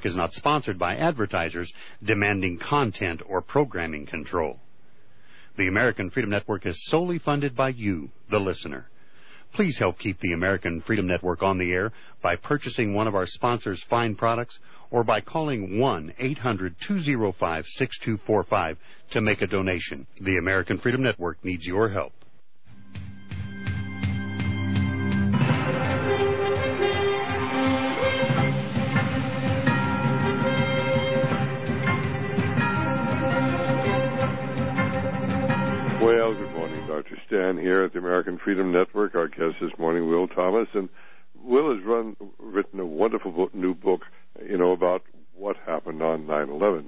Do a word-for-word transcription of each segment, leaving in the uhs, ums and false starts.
is not sponsored by advertisers demanding content or programming control. The American Freedom Network is solely funded by you, the listener. Please help keep the American Freedom Network on the air by purchasing one of our sponsors' fine products or by calling one eight hundred two oh five six two four five to make a donation. The American Freedom Network needs your help. Well, good morning, Doctor Stan here at the American Freedom Network. Our guest this morning, Will Thomas, and Will has run, written a wonderful book, new book, you know, about what happened on nine eleven.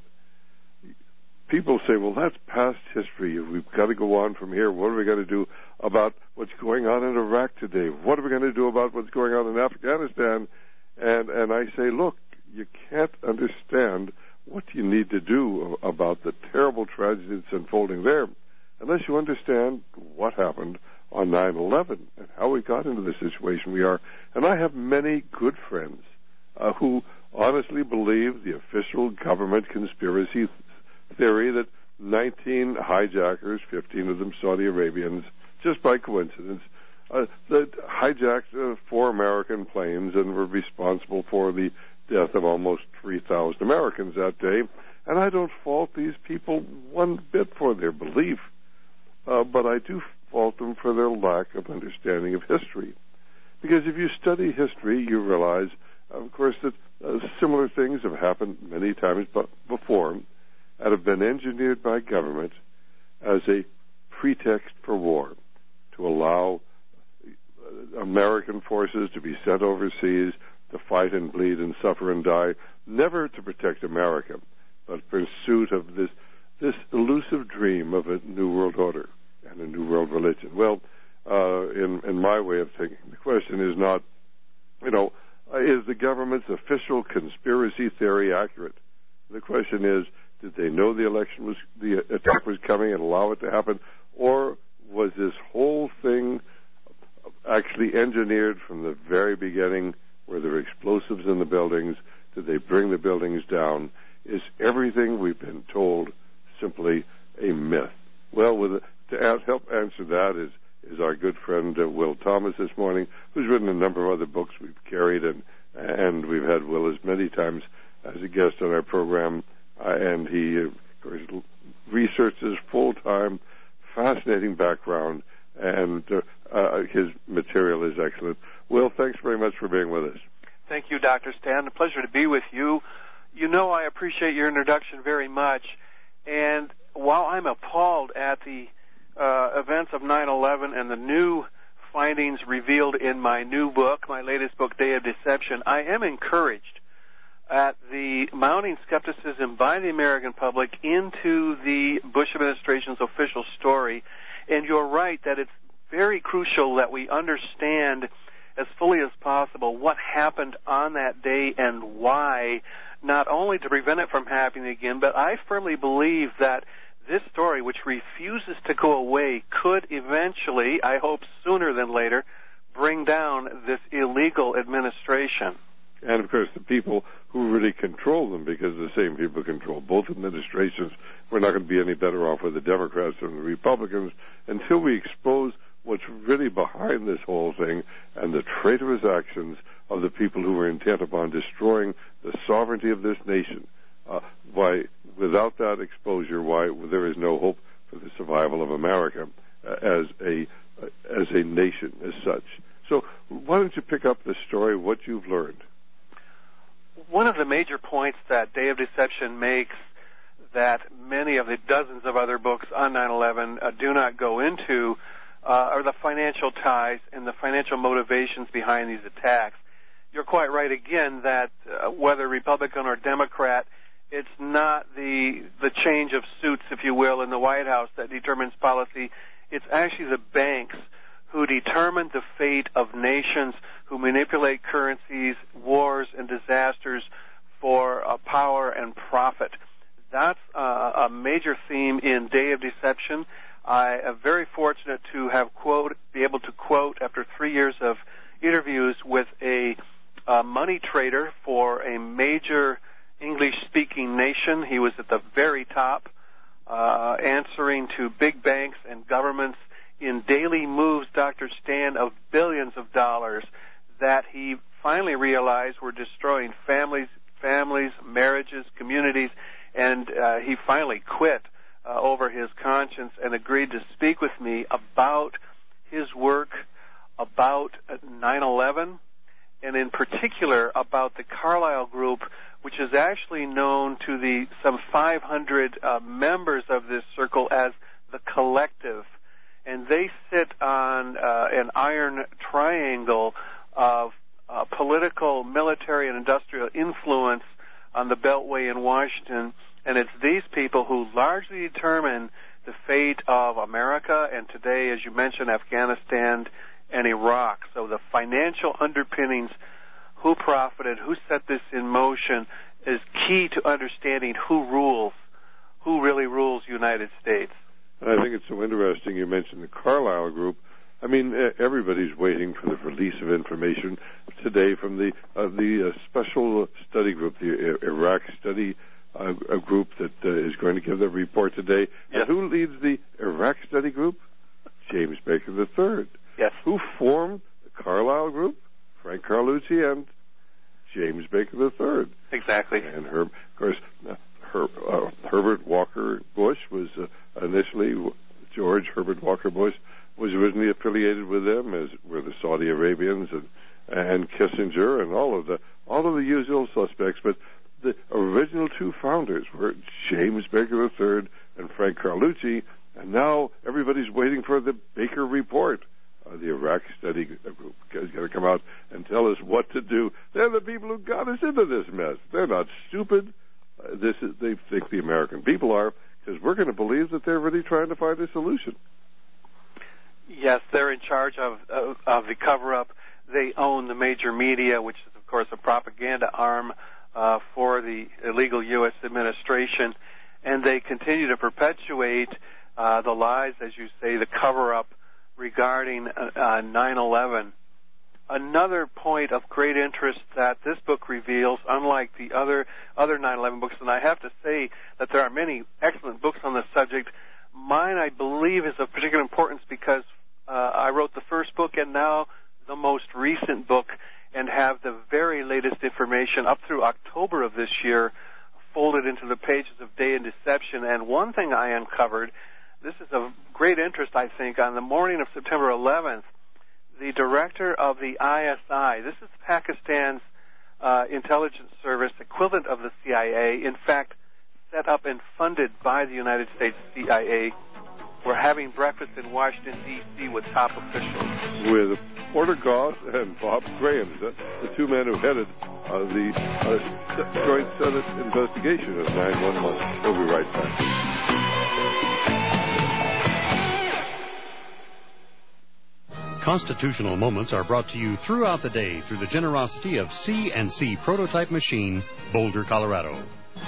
People say, well, that's past history. We've got to go on from here. What are we going to do about what's going on in Iraq today? What are we going to do about what's going on in Afghanistan? And and I say, look, you can't understand what you need to do about the terrible tragedy that's unfolding there unless you understand what happened on nine eleven and how we got into the situation we are. And I have many good friends uh, who honestly believe the official government conspiracy theory that nineteen hijackers, fifteen of them Saudi Arabians, just by coincidence, uh, that hijacked uh, four American planes and were responsible for the death of almost three thousand Americans that day. And I don't fault these people one bit for their belief. Uh, but I do fault them for their lack of understanding of history. Because if you study history, you realize, of course, that uh, similar things have happened many times before and have been engineered by government as a pretext for war, to allow American forces to be sent overseas to fight and bleed and suffer and die, never to protect America, but in pursuit of this this elusive dream of a new world order and a new world religion. Well, uh, in, in my way of thinking, the question is not, you know, uh, is the government's official conspiracy theory accurate? The question is, did they know the election was, the attack was coming and allow it to happen, or was this whole thing actually engineered from the very beginning? Were there explosives in the buildings? Did they bring the buildings down? Is everything we've been told simply a myth? Well, with, to ask, help answer that is, is our good friend uh, Will Thomas this morning, who's written a number of other books we've carried, and and we've had Will as many times as a guest on our program, uh, and he, uh, of course, researches full-time, fascinating background, and uh, uh, his material is excellent. Will, thanks very much for being with us. Thank you, Doctor Stan. A pleasure to be with you. You know I appreciate your introduction very much. And while I'm appalled at the uh, events of nine eleven and the new findings revealed in my new book, my latest book, Day of Deception, I am encouraged at the mounting skepticism by the American public into the Bush administration's official story. And you're right that it's very crucial that we understand as fully as possible what happened on that day and why, not only to prevent it from happening again, but I firmly believe that this story, which refuses to go away, could eventually, I hope sooner than later, bring down this illegal administration. And, of course, the people who really control them, because the same people control both administrations. We're not going to be any better off with the Democrats than the Republicans until we expose what's really behind this whole thing and the traitorous actions of the people who were intent upon destroying the sovereignty of this nation. Uh, why, without that exposure, why there is no hope for the survival of America uh, as a uh, as a nation as such. So why don't you pick up the story, what you've learned? One of the major points that Day of Deception makes that many of the dozens of other books on nine eleven uh, do not go into uh, are the financial ties and the financial motivations behind these attacks. You're quite right, again, that uh, whether Republican or Democrat, it's not the the change of suits, if you will, in the White House that determines policy. It's actually the banks who determine the fate of nations, who manipulate currencies, wars, and disasters for uh, power and profit. That's uh, a major theme in Day of Deception. I am very fortunate to have quote, be able to quote, after three years of interviews with a, a money trader for a major English-speaking nation. He was at the very top, uh, answering to big banks and governments in daily moves, Doctor Stan, of billions of dollars that he finally realized were destroying families, families, marriages, communities, and uh, he finally quit uh, over his conscience and agreed to speak with me about his work, about nine eleven, and in particular about the Carlyle Group, which is actually known to the some five hundred uh, members of this circle as the Collective. And they sit on uh, an iron triangle of uh, political, military, and industrial influence on the Beltway in Washington. And it's these people who largely determine the fate of America and today, as you mentioned, Afghanistan and Iraq. So the financial underpinnings, who profited, who set this in motion, is key to understanding who rules, who really rules the United States. And I think it's so interesting you mentioned the Carlyle Group. I mean, everybody's waiting for the release of information today from the uh, the uh, special study group, the Iraq study uh, a group that uh, is going to give their report today. Yes. And who leads the Iraq study group? James Baker the third. Yes. Who formed the Carlyle Group? Frank Carlucci and James Baker the third. Exactly. And Herb, of course, uh, Her, uh, Herbert Walker Bush was uh, initially, George Herbert Walker Bush was originally affiliated with them, as were the Saudi Arabians and and Kissinger and all of the all of the usual suspects. But the original two founders were James Baker the third and Frank Carlucci, and now everybody's waiting for the Baker report. Uh, the Iraq study group is going to come out and tell us what to do. They're the people who got us into this mess. They're not stupid. Uh, this is, they think the American people are, because we're going to believe that they're really trying to find a solution. Yes, they're in charge of, of, of the cover-up. They own the major media, which is, of course, a propaganda arm uh, for the illegal U S administration, and they continue to perpetuate uh, the lies, as you say, the cover-up regarding uh, nine eleven. Another point of great interest that this book reveals, unlike the other other nine eleven books, and I have to say that there are many excellent books on this subject, mine, I believe, is of particular importance because uh, I wrote the first book and now the most recent book and have the very latest information up through October of this year folded into the pages of Day and Deception. And one thing I uncovered, this is of great interest, I think, on the morning of September eleventh, the director of the I S I, this is Pakistan's uh, intelligence service, equivalent of the C I A, in fact, set up and funded by the United States C I A, were having breakfast in Washington, D C with top officials. With Porter Goss and Bob Graham, the, the two men who headed uh, the uh, Joint Senate investigation of nine one one. We'll be right back. Constitutional Moments are brought to you throughout the day through the generosity of C and C Prototype Machine, Boulder, Colorado.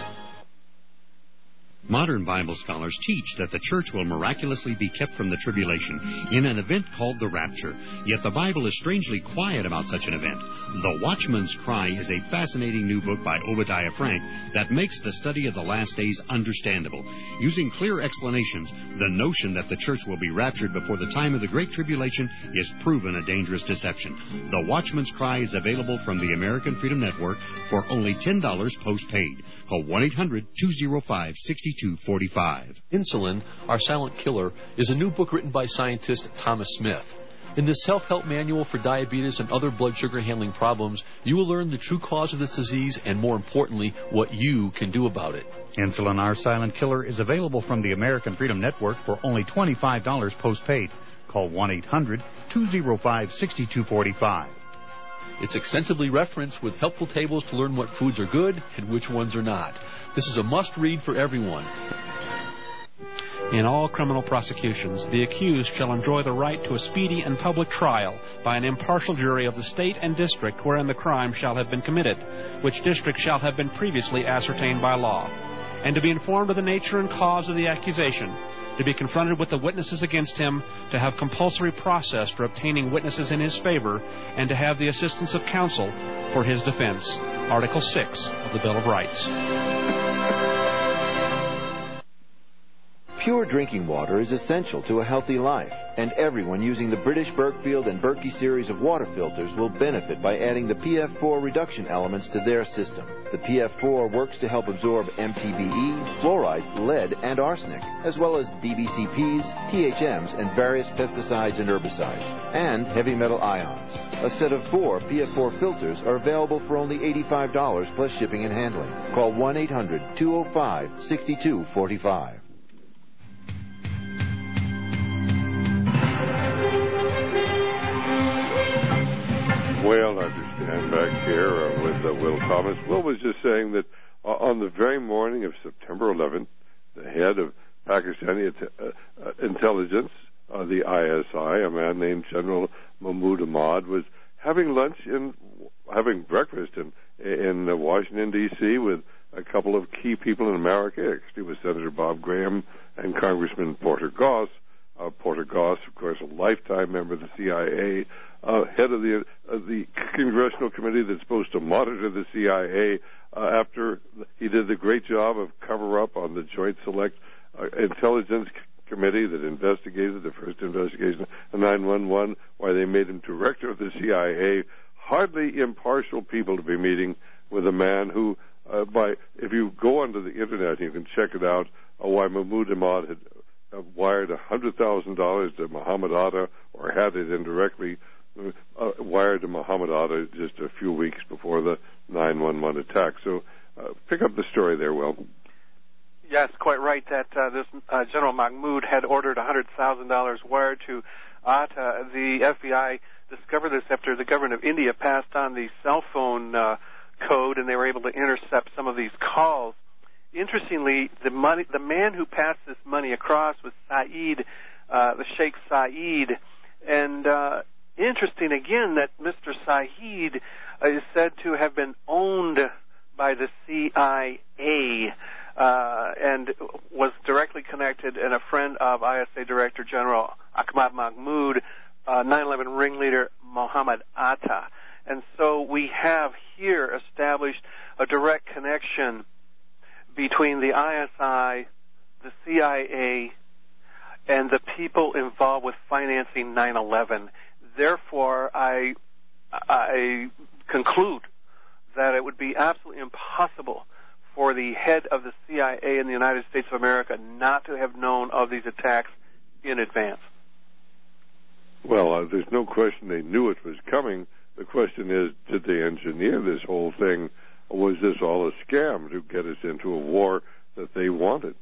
Modern Bible scholars teach that the church will miraculously be kept from the tribulation in an event called the rapture. Yet the Bible is strangely quiet about such an event. The Watchman's Cry is a fascinating new book by Obadiah Frank that makes the study of the last days understandable. Using clear explanations, the notion that the church will be raptured before the time of the Great Tribulation is proven a dangerous deception. The Watchman's Cry is available from the American Freedom Network for only ten dollars postpaid. Call one eight hundred two oh five six two four five. Insulin, Our Silent Killer, is a new book written by scientist Thomas Smith. In this self-help manual for diabetes and other blood sugar handling problems, you will learn the true cause of this disease and, more importantly, what you can do about it. Insulin, Our Silent Killer is available from the American Freedom Network for only twenty-five dollars postpaid. Call one eight hundred two oh five six two four five. It's extensively referenced with helpful tables to learn what foods are good and which ones are not. This is a must-read for everyone. In all criminal prosecutions, the accused shall enjoy the right to a speedy and public trial by an impartial jury of the state and district wherein the crime shall have been committed, which district shall have been previously ascertained by law, and to be informed of the nature and cause of the accusation, to be confronted with the witnesses against him, to have compulsory process for obtaining witnesses in his favor, and to have the assistance of counsel for his defense. Article six of the Bill of Rights. Pure drinking water is essential to a healthy life, and everyone using the British Berkfield and Berkey series of water filters will benefit by adding the P F four reduction elements to their system. The P F four works to help absorb M T B E, fluoride, lead, and arsenic, as well as D B C Ps, T H Ms, and various pesticides and herbicides, and heavy metal ions. A set of four P F four filters are available for only eighty-five dollars plus shipping and handling. Call one eight hundred, two oh five, six two four five. Well, I understand back here uh, with uh, Will Thomas. Will was just saying that uh, on the very morning of September eleventh, the head of Pakistani uh, uh, intelligence, uh, the I S I, a man named General Mahmoud Ahmad, was having lunch and having breakfast in in uh, Washington D C with a couple of key people in America. Actually, with Senator Bob Graham and Congressman Porter Goss. Uh, Porter Goss, of course, a lifetime member of the C I A, uh, head of the uh, the congressional committee that's supposed to monitor the C I A uh, after he did the great job of cover-up on the Joint Select uh, Intelligence Committee that investigated the first investigation of nine one one, why they made him director of the C I A. Hardly impartial people to be meeting with a man who, uh, by if you go onto the Internet, you can check it out, uh, why Mahmoud Ahmad had Uh, wired one hundred thousand dollars to Muhammad Atta, or had it indirectly uh, wired to Muhammad Atta just a few weeks before the nine one one attack. So uh, pick up the story there, Will. Yes, quite right that uh, this uh, General Mahmoud had ordered one hundred thousand dollars wired to Atta. The F B I discovered this after the government of India passed on the cell phone uh, code, and they were able to intercept some of these calls. Interestingly, the money, the man who passed this money across was Saeed, uh, the Sheikh Saeed, and uh, interesting again that Mister Saeed uh, is said to have been owned by the C I A uh, and was directly connected and a friend of I S A Director General Ahmad Mahmoud, uh, nine eleven ringleader Muhammad Atta, and so we have here established a direct connection between the I S I, the C I A, and the people involved with financing nine eleven. Therefore, I, I conclude that it would be absolutely impossible for the head of the C I A in the United States of America not to have known of these attacks in advance. Well, uh, there's no question they knew it was coming. The question is, did they engineer this whole thing? Or was this all a scam to get us into a war that they wanted?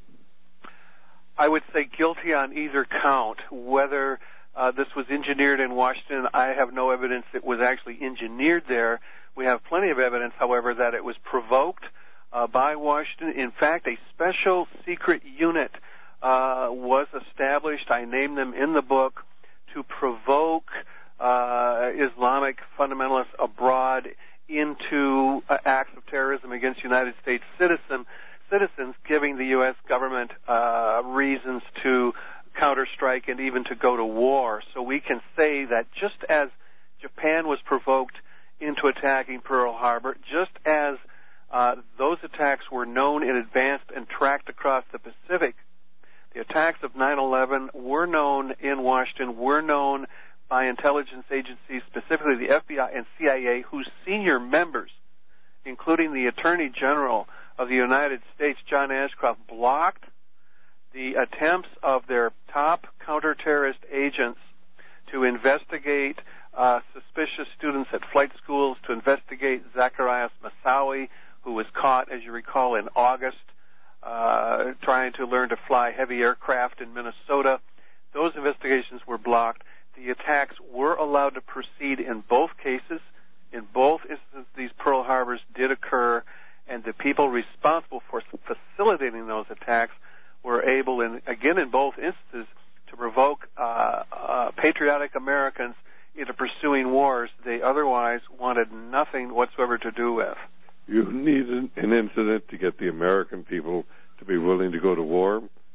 I would say guilty on either count. Whether uh, this was engineered in Washington, I have no evidence it was actually engineered there. We have plenty of evidence, however, that it was provoked uh, by Washington. In fact, a special secret unit uh, was established, I name them in the book, to provoke uh, Islamic fundamentalists abroad into uh, acts of terrorism against United States citizen, citizens, giving the U S government uh, reasons to counterstrike and even to go to war. So we can say that just as Japan was provoked into attacking Pearl Harbor, just as uh, those attacks were known in advance and tracked across the Pacific, the attacks of nine eleven were known in Washington, were known by intelligence agencies, specifically the F B I and C I A, whose senior members, including the Attorney General of the United States, John Ashcroft, blocked the attempts of their top counter-terrorist agents to investigate uh, suspicious students at flight schools, to investigate Zacharias Massawi, who was caught, as you recall, in August, uh, trying to learn to fly heavy aircraft in Minnesota. Those investigations were blocked. The attacks were allowed to proceed in both cases. In both instances, these Pearl Harbors did occur, and the people responsible for facilitating those attacks were able, in, again in both instances, to provoke uh, uh, patriotic Americans into pursuing wars they otherwise wanted nothing whatsoever to do with. You need an, an incident to get the American people to be willing to go to war.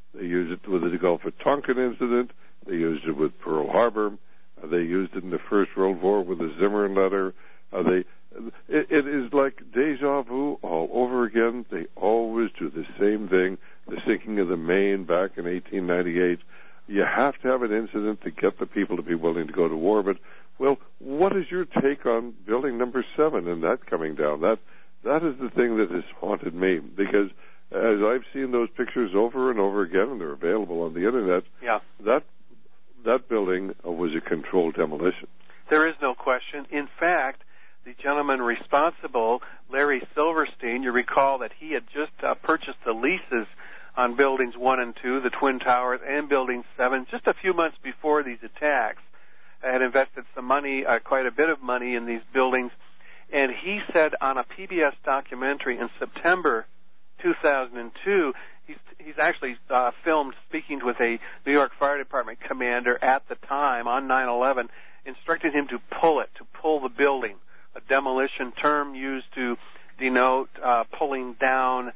They used it with the Gulf of Tonkin incident. They used it with Pearl Harbor. Uh, they used it in the First World War with the Zimmermann letter. Uh, they, it, it is like deja vu all over again. They always do the same thing. The sinking of the Maine back in eighteen ninety-eight. You have to have an incident to get the people to be willing to go to war. But, well, what is your take on building number seven and that coming down? That that is the thing that has haunted me, because as I've seen those pictures over and over again, and they're available on the internet, yeah. that that building was a controlled demolition. There is no question. In fact, the gentleman responsible, Larry Silverstein, you recall that he had just uh, purchased the leases on buildings one and two, the Twin Towers, and building seven, just a few months before these attacks. I had invested some money, uh, quite a bit of money in these buildings, and he said on a P B S documentary in September two thousand two, he's, he's actually uh, filmed speaking with a New York Fire Department commander at the time on nine eleven, instructed him to pull it, to pull the building, a demolition term used to denote uh, pulling down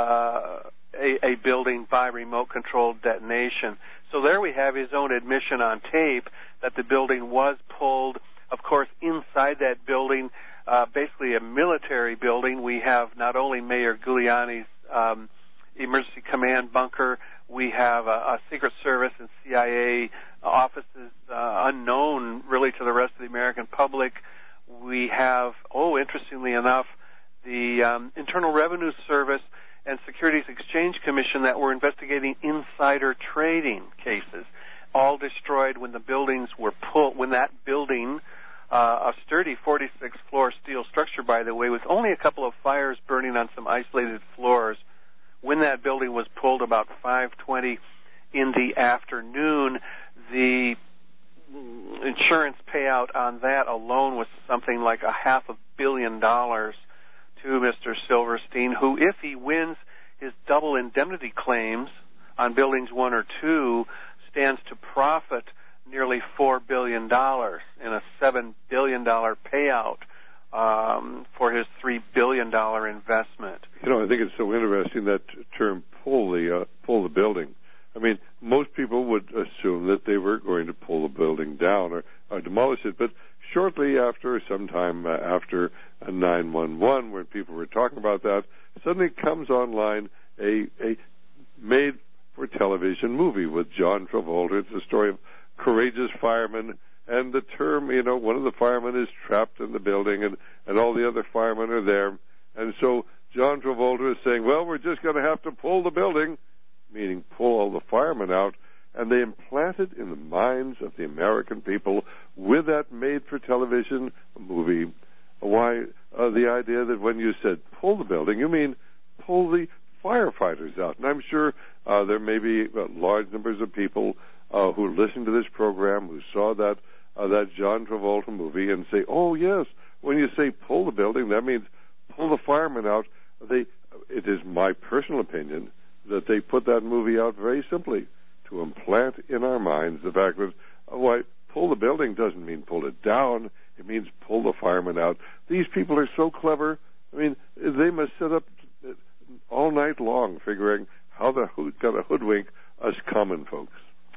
uh, a, a building by remote-controlled detonation. So there we have his own admission on tape that the building was pulled. Of course, inside that building, uh, basically a military building, we have not only Mayor Giuliani's um, emergency command bunker, we have a, a Secret Service and C I A offices uh, unknown really to the rest of the American public. We have, oh, interestingly enough, the um, Internal Revenue Service and Securities Exchange Commission that were investigating insider trading cases, all destroyed when the buildings were pulled, when that building, uh, a sturdy forty-six floor steel structure, by the way, with only a couple of fires burning on some isolated floors, when that building was pulled about five twenty in the afternoon, the insurance payout on that alone was something like a half a billion dollars to Mister Silverstein, who, if he wins his double indemnity claims on buildings one or two, stands to profit nearly four billion dollars in a seven billion dollars payout um, for his three billion dollars investment. You know, I think it's so interesting, that term, pull the, uh, pull the building. I mean, most people would assume that they were going to pull the building down or, or demolish it, but shortly after, sometime uh, after uh, nine one one, when people were talking about that, suddenly comes online a, a made-for-television movie with John Travolta. It's a story of courageous firemen, and the term, you know, one of the firemen is trapped in the building, and, and all the other firemen are there. And so John Travolta is saying, well, we're just going to have to pull the building, meaning pull all the firemen out, and they implanted in the minds of the American people with that made-for-television movie, why, uh, the idea that when you said pull the building, you mean pull the firefighters out. And I'm sure uh, there may be uh, large numbers of people uh, who listen to this program who saw that uh, that John Travolta movie and say, oh, yes, when you say pull the building, that means pull the firemen out. They, it is my personal opinion that they put that movie out very simply to implant in our minds the fact that, oh, why, pull the building doesn't mean pull it down. It means pull the firemen out. These people are so clever. I mean, they must sit up all night long figuring how they're going to hoodwink us common folks.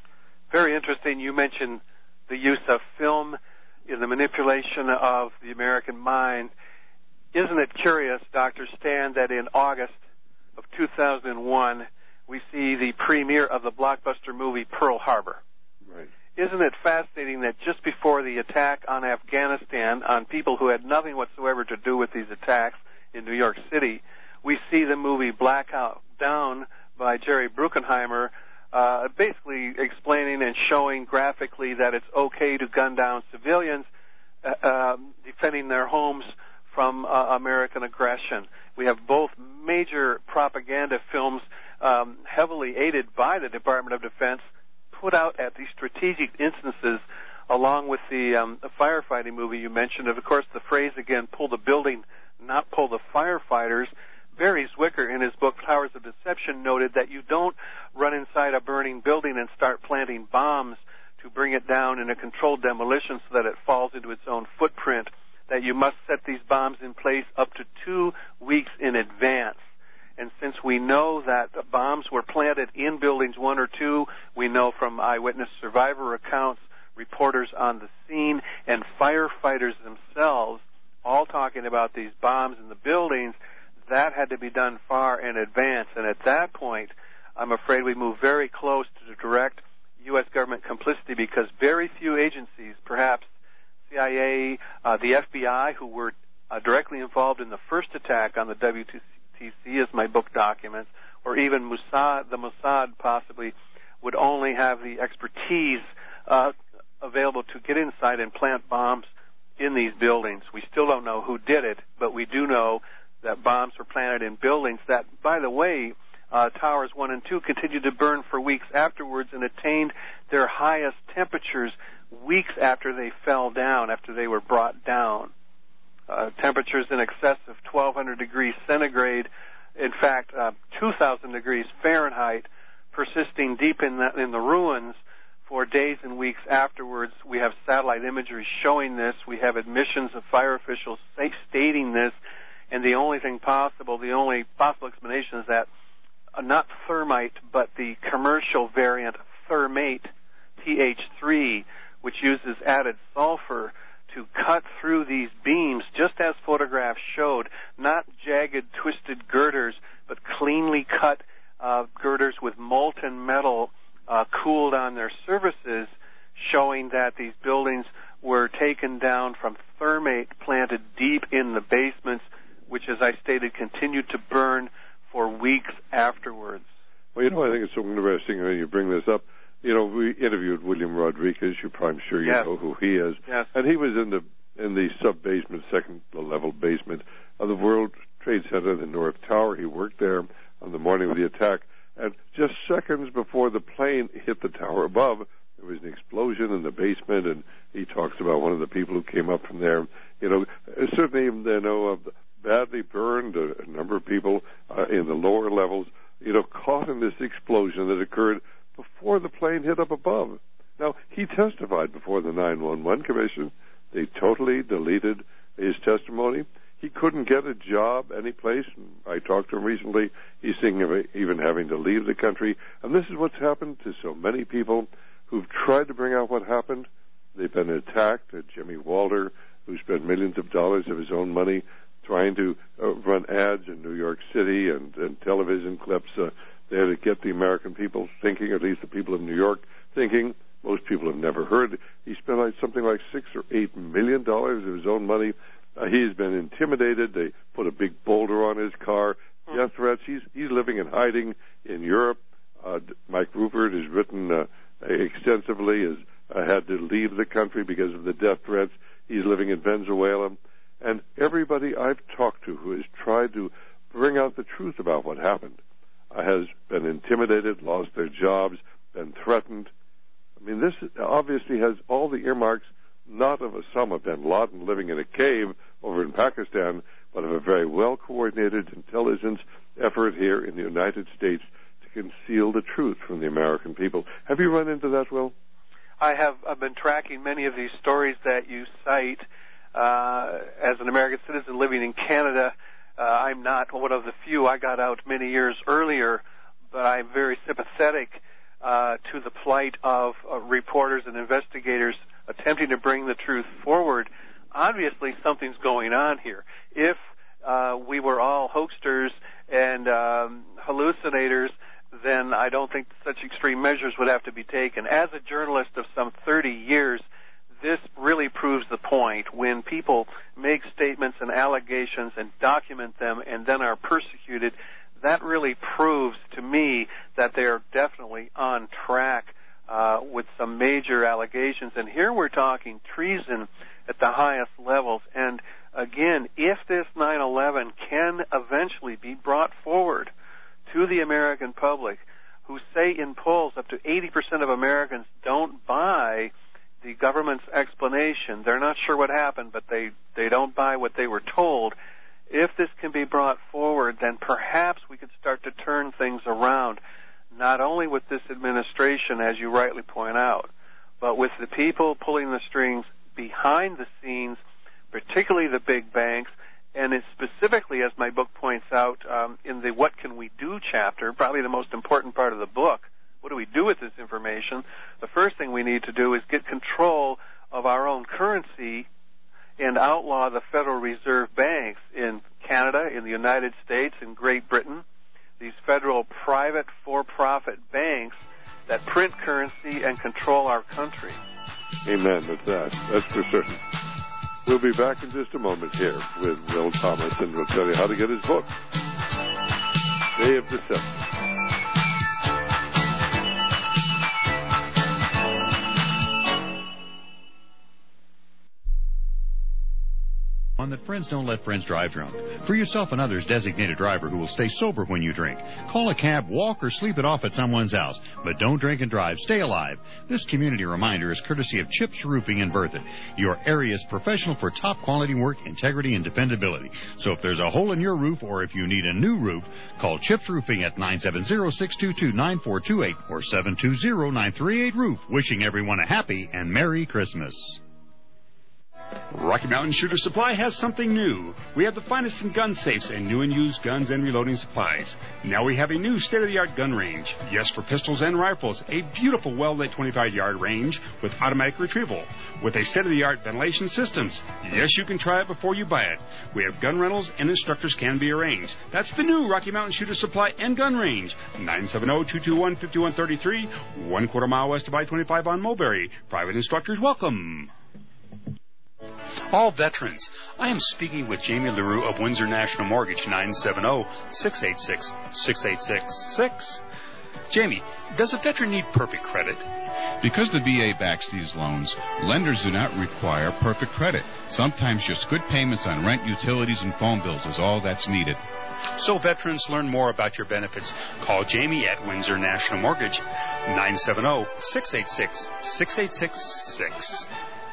Very interesting. You mentioned the use of film in the manipulation of the American mind. Isn't it curious, Doctor Stan, that in August of two thousand one, we see the premiere of the blockbuster movie Pearl Harbor. Right. Isn't it fascinating that just before the attack on Afghanistan, on people who had nothing whatsoever to do with these attacks in New York City, we see the movie Blackout Down by Jerry Bruckheimer, uh, basically explaining and showing graphically that it's okay to gun down civilians, uh, um, defending their homes from uh, American aggression. We have both major propaganda films, um, heavily aided by the Department of Defense, put out at these strategic instances, along with the, um, the firefighting movie you mentioned. And of course, the phrase again, pull the building, not pull the firefighters. Barry Zwicker, in his book Powers of Deception, noted that you don't run inside a burning building and start planting bombs to bring it down in a controlled demolition so that it falls into its own footprint, that you must set these bombs in place up to two weeks in advance. And since We know that the bombs were planted in buildings one or two. We know from eyewitness survivor accounts, reporters on the scene, and firefighters themselves all talking about these bombs in the buildings. That had to be done far in advance. And at that point, I'm afraid we move very close to the direct U S government complicity, because very few agencies, perhaps C I A, uh, the F B I, who were uh, directly involved in the first attack on the W T C, as my book documents, or even Mossad, the Mossad possibly, would only have the expertise uh, available to get inside and plant bombs in these buildings. We still don't know who did it, but we do know that bombs were planted in buildings that, by the way, Uh, towers one and two continued to burn for weeks afterwards and attained their highest temperatures weeks after they fell down, after they were brought down. Uh, temperatures in excess of twelve hundred degrees centigrade, in fact, uh, two thousand degrees Fahrenheit, persisting deep in the, in the ruins for days and weeks afterwards. We have satellite imagery showing this. We have admissions of fire officials stating this, and the only thing possible, the only possible explanation is that Uh, not thermite, but the commercial variant thermate, T H three, which uses added sulfur to cut through these beams, just as photographs showed, not jagged, twisted girders, but cleanly cut uh, girders with molten metal uh, cooled on their surfaces, showing that these buildings were taken down from thermate planted deep in the basements, which, as I stated, continued to burn for weeks afterwards. Well, you know, I think it's so interesting when you bring this up. You know, we interviewed William Rodriguez. You I'm sure you yes. know who he is. Yes. And he was in the in the sub basement, second level basement of the World Trade Center, the North Tower. He worked there on the morning of the attack. And just seconds before the plane hit the tower above, there was an explosion in the basement. And he talks about one of the people who came up from there. You know, certainly they know of badly burned, a, a number of people uh, in the lower levels, you know, caught in this explosion that occurred before the plane hit up above. Now, he testified before the nine one one Commission. They totally deleted his testimony. He couldn't get a job anyplace. I talked to him recently. He's thinking of even having to leave the country. And this is what's happened to so many people who've tried to bring out what happened. They've been attacked. Uh, Jimmy Walter, who spent millions of dollars of his own money trying to uh, run ads in New York City and, and television clips uh, there to get the American people thinking, at least the people of New York thinking. Most people have never heard. He spent like something like six or eight million dollars of his own money. Uh, he's been intimidated. They put a big boulder on his car. Mm. Death threats. He's he's living in hiding in Europe. Uh, Mike Rupert has written uh, extensively. Has uh, had to leave the country because of the death threats. He's living in Venezuela. And everybody I've talked to who has tried to bring out the truth about what happened uh, has been intimidated, lost their jobs, been threatened. I mean, this obviously has all the earmarks, not of Osama bin Laden living in a cave over in Pakistan, but of a very well-coordinated intelligence effort here in the United States to conceal the truth from the American people. Have you run into that, Will? I have. I've been tracking many of these stories that you cite. Uh, as an American citizen living in Canada, uh, I'm not one of the few. I got out many years earlier, but I'm very sympathetic uh, to the plight of uh, reporters and investigators attempting to bring the truth forward. Obviously, something's going on here. If uh, we were all hoaxsters and um, hallucinators, then I don't think such extreme measures would have to be taken. As a journalist of some thirty years, this really proves the point. When people make statements and allegations and document them and then are persecuted, that really proves to me that they are definitely on track uh, with some major allegations. And here we're talking treason at the highest levels. And again, if this nine eleven can eventually be brought forward to the American public, who say in polls up to eighty percent of Americans don't buy the government's explanation. They're not sure what happened, but they, they don't buy what they were told. If this can be brought forward, then perhaps we could start to turn things around, not only with this administration, as you rightly point out, but with the people pulling the strings behind the scenes, particularly the big banks, And it's specifically, as my book points out, um, in the What Can We Do chapter, probably the most important part of the book. What do we do with this information? The first thing we need to do is get control of our own currency and outlaw the Federal Reserve banks in Canada, in the United States, in Great Britain, these federal private for-profit banks that print currency and control our country. Amen. That's that. That's for certain. We'll be back in just a moment here with Will Thomas, and we'll tell you how to get his book, Day of Deception. One that friends don't let friends drive drunk. For yourself and others, designate a driver who will stay sober when you drink. Call a cab, walk, or sleep it off at someone's house. But don't drink and drive. Stay alive. This community reminder is courtesy of Chips Roofing in Berthoud, your area's professional for top quality work, integrity, and dependability. So if there's a hole in your roof or if you need a new roof, call Chips Roofing at nine seven zero, six two two, nine four two eight or seven two zero, nine three eight, roof. Wishing everyone a happy and Merry Christmas. Rocky Mountain Shooter Supply has something new. We have the finest in gun safes and new and used guns and reloading supplies. Now we have a new state-of-the-art gun range. Yes, for pistols and rifles, a beautiful well-lit twenty-five yard range with automatic retrieval, with a state-of-the-art ventilation systems. Yes, you can try it before you buy it. We have gun rentals and instructors can be arranged. That's the new Rocky Mountain Shooter Supply and Gun Range. nine seven zero, two two one, five one three three, one quarter mile west of I twenty-five on Mulberry. Private instructors welcome. All veterans. I am speaking with Jamie LaRue of Windsor National Mortgage, nine seven zero, six eight six, six eight six six. Jamie, does a veteran need perfect credit? Because the V A backs these loans, lenders do not require perfect credit. Sometimes just good payments on rent, utilities, and phone bills is all that's needed. So veterans, learn more about your benefits. Call Jamie at Windsor National Mortgage, nine seven zero, six eight six, six eight six six.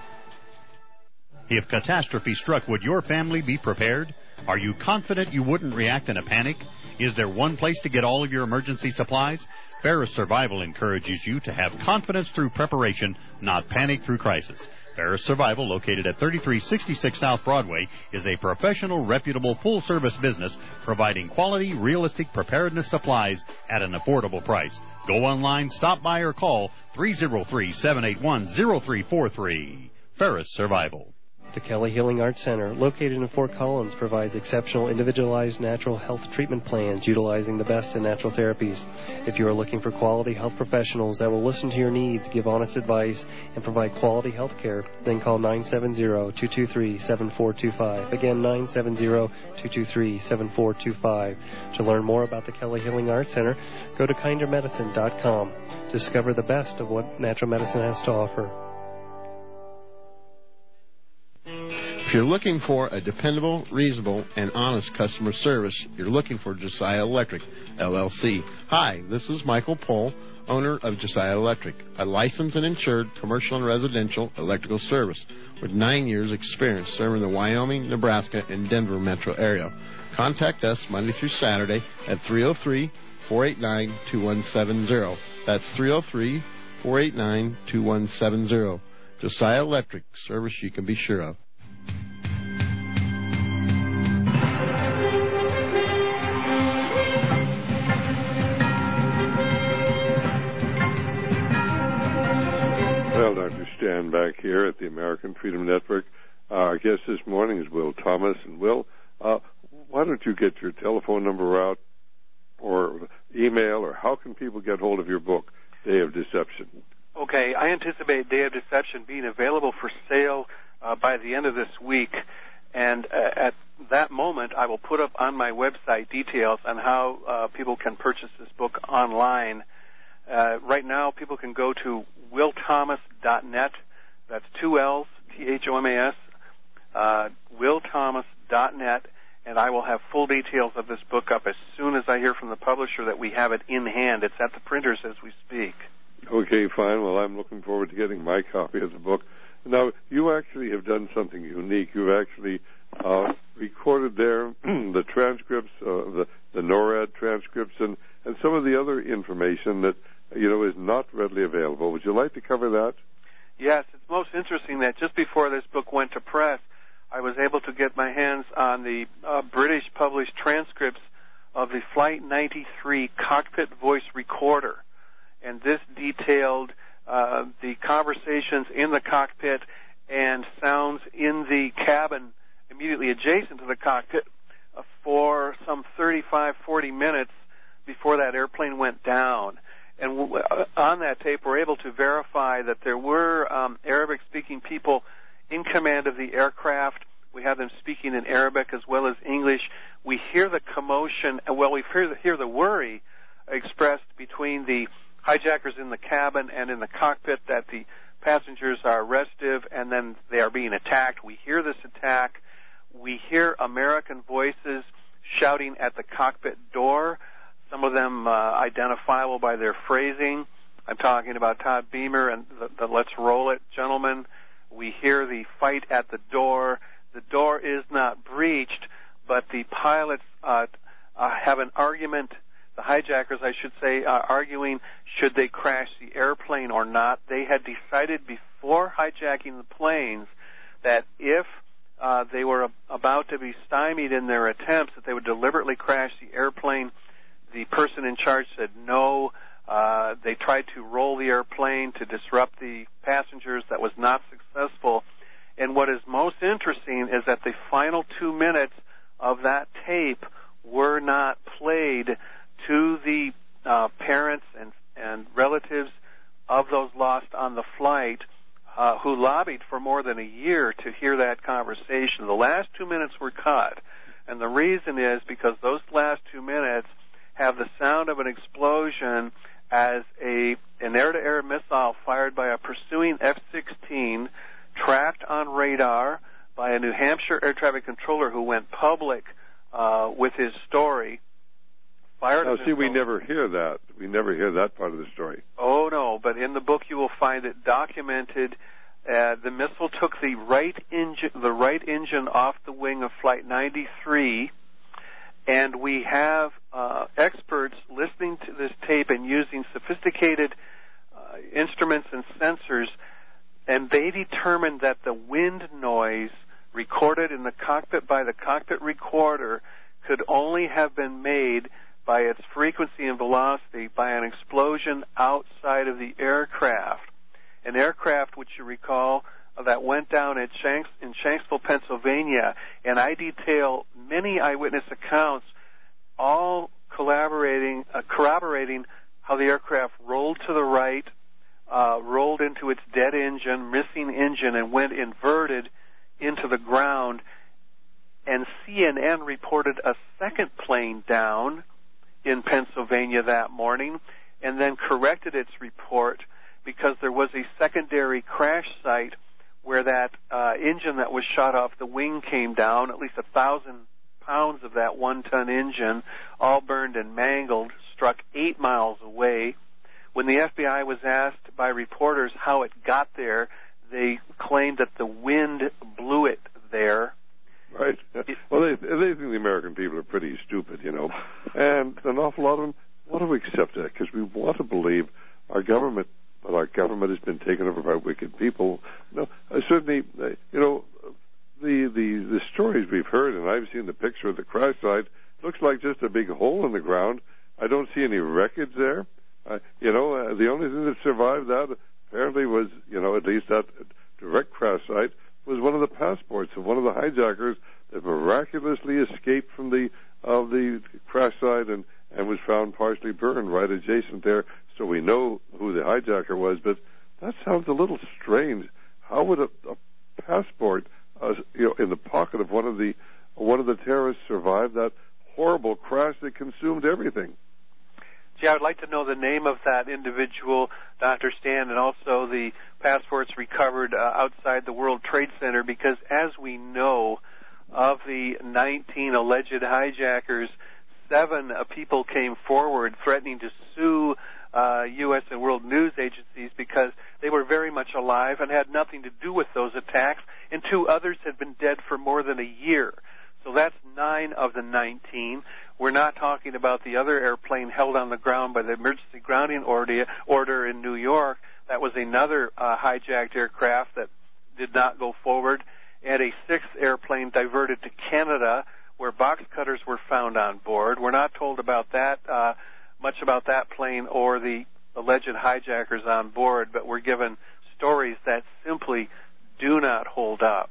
If catastrophe struck, would your family be prepared? Are you confident you wouldn't react in a panic? Is there one place to get all of your emergency supplies? Ferris Survival encourages you to have confidence through preparation, not panic through crisis. Ferris Survival, located at thirty-three sixty-six South Broadway, is a professional, reputable, full-service business providing quality, realistic preparedness supplies at an affordable price. Go online, stop by, or call three oh three, seven eight one, oh three four three. Ferris Survival. The Kelly Healing Arts Center, located in Fort Collins, provides exceptional individualized natural health treatment plans utilizing the best in natural therapies. If you are looking for quality health professionals that will listen to your needs, give honest advice, and provide quality health care, then call nine seven zero, two two three, seven four two five. Again, nine seven zero, two two three, seven four two five. To learn more about the Kelly Healing Arts Center, go to kinder medicine dot com. Discover the best of what natural medicine has to offer. If you're looking for a dependable, reasonable, and honest customer service, you're looking for Josiah Electric, L L C. Hi, this is Michael Pohl, owner of Josiah Electric, a licensed and insured commercial and residential electrical service with nine years experience serving the Wyoming, Nebraska, and Denver metro area. Contact us Monday through Saturday at three oh three, four eight nine, two one seven zero. That's three oh three, four eight nine, two one seven zero. Josiah Electric, service you can be sure of. Well, Doctor Stan back here at the American Freedom Network. Uh, our guest this morning is Will Thomas. And Will, uh, why don't you get your telephone number out or email, or how can people get hold of your book, Day of Deception? Okay, I anticipate Day of Deception being available for sale uh, by the end of this week. And uh, at that moment, I will put up on my website details on how uh, people can purchase this book online. Uh, right now, people can go to will thomas dot net. That's two L's, T H O M A S, uh, will thomas dot net, and I will have full details of this book up as soon as I hear from the publisher that we have it in hand. It's at the printers as we speak. Okay, fine. Well, I'm looking forward to getting my copy of the book. Now, you actually have done something unique. You've actually uh, recorded there the transcripts, uh, the, the NORAD transcripts, and, and some of the other information that, you know, is not readily available. Would you like to cover that? Yes, it's most interesting that just before this book went to press, I was able to get my hands on the uh, British published transcripts of the Flight ninety-three cockpit voice recorder. And this detailed uh, the conversations in the cockpit and sounds in the cabin immediately adjacent to the cockpit uh, for some thirty-five, forty minutes before that airplane went down. And w- on that tape, we're able to verify that there were um, Arabic-speaking people in command of the aircraft. We have them speaking in Arabic as well as English. We hear the commotion, well, we hear the, hear the worry expressed between the hijackers in the cabin and in the cockpit that the passengers are restive and then they are being attacked. We hear this attack. We hear American voices shouting at the cockpit door, some of them uh, identifiable by their phrasing. I'm talking about Todd Beamer and the, the let's roll it, gentlemen. We hear the fight at the door. The door is not breached, but the pilots uh, uh, have an argument, the hijackers, I should say, uh, arguing should they crash the airplane or not. They had decided before hijacking the planes that if uh, they were about to be stymied in their attempts, that they would deliberately crash the airplane. The person in charge said no. Uh, they tried to roll the airplane to disrupt the passengers. That was not successful. And what is most interesting is that the final two minutes of that tape were not played to the uh, parents and, and relatives of those lost on the flight uh, who lobbied for more than a year to hear that conversation. The last two minutes were cut. And the reason is because those last two minutes have the sound of an explosion as a an air-to-air missile fired by a pursuing F sixteen tracked on radar by a New Hampshire air traffic controller who went public uh, with his story. Fired now, see, we never hear that. We never hear that part of the story. Oh, no, but in the book you will find it documented. Uh, the missile took the right engine, the right engine off the wing of Flight ninety-three, and we have uh, experts listening to this tape and using sophisticated uh, instruments and sensors, and they determined that the wind noise recorded in the cockpit by the cockpit recorder could only have been made by its frequency and velocity by an explosion outside of the aircraft. An aircraft, which you recall, uh, that went down at Shanks, in Shanksville, Pennsylvania, and I detail many eyewitness accounts, all collaborating, uh, corroborating how the aircraft rolled to the right, uh, rolled into its dead engine, missing engine, and went inverted into the ground. And C N N reported a second plane down in Pennsylvania that morning and then corrected its report because there was a secondary crash site where that uh, engine that was shot off the wing came down. At least a thousand pounds of that one-ton engine, all burned and mangled, struck eight miles away. When the F B I was asked by reporters how it got there, they claimed that the wind blew it there. Right. Well, they, they think the American people are pretty stupid, you know. And an awful lot of them want to accept that because we want to believe our government, but our government has been taken over by wicked people. No, uh, certainly, uh, you know, the, the, the stories we've heard, and I've seen the picture of the crash site, looks like just a big hole in the ground. I don't see any wreckage there. Uh, you know, uh, the only thing that survived that apparently was, you know, at least that direct crash site, was one of the passports of one of the hijackers that miraculously escaped from the of the crash site and, and was found partially burned right adjacent there. So we know who the hijacker was, but that sounds a little strange. How would a, a passport, uh, you know, in the pocket of one of the one of the terrorists survive that horrible crash that consumed everything? Gee, I would like to know the name of that individual, Doctor Stan, and also the passports recovered uh, outside the World Trade Center, because as we know, of the nineteen alleged hijackers, seven uh, people came forward threatening to sue uh, U S and world news agencies because they were very much alive and had nothing to do with those attacks, and two others had been dead for more than a year. So that's nine of the nineteen. We're not talking about the other airplane held on the ground by the emergency grounding order, order in New York. That was another uh, hijacked aircraft that did not go forward. and a sixth airplane diverted to Canada, where box cutters were found on board. We're not told about that, uh, much about that plane or the alleged hijackers on board, but we're given stories that simply do not hold up.